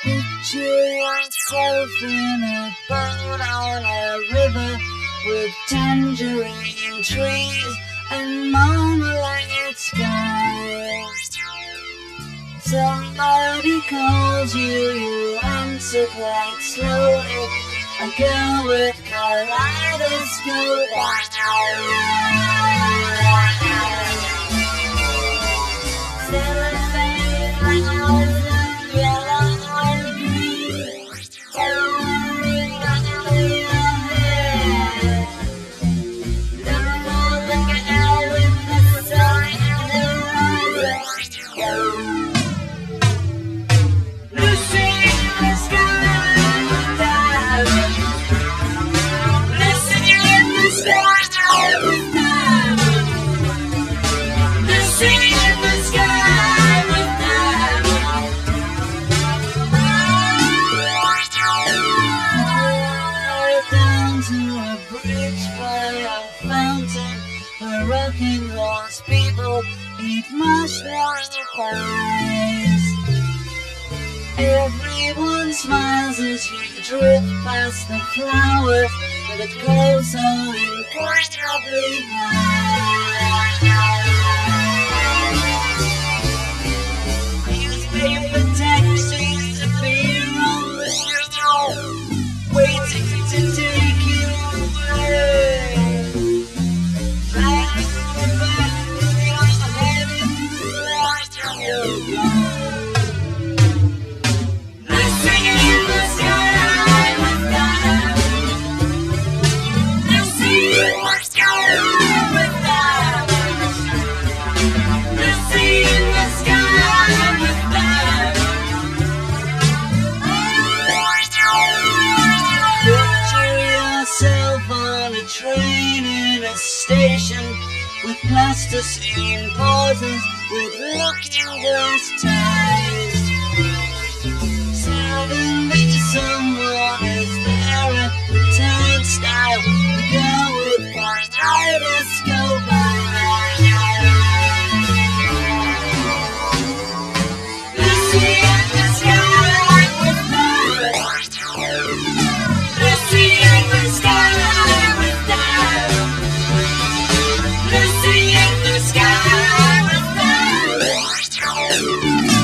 Picture yourself in a boat on a river with tangerine trees and marmalade skies. Somebody calls you, you answer quite slowly. A girl with kaleidoscope eyes. Cellophane flowers and yellow and green. Everything in your head. Look for the girl with the sun and the rising. Lucy in the sky with diamonds. Lucy in the sky with diamonds. Lucy in the sky with diamonds. Down to a bridge by a fountain where rocking horse people eat marshmallow pies. Everyone smiles as you drift past the flowers, but it goes so incredibly high. Newspaper taxis appear on the shore, waiting to take you away. Flying back with your head in the light of your gun. Train in a station with plasticine pauses with looking glass ties. Suddenly someone is there at the turnstile. The girl with kaleidoscope eyes. Lucy in the sky with diamonds. Lucy in the sky. Lucy in the sky with diamonds.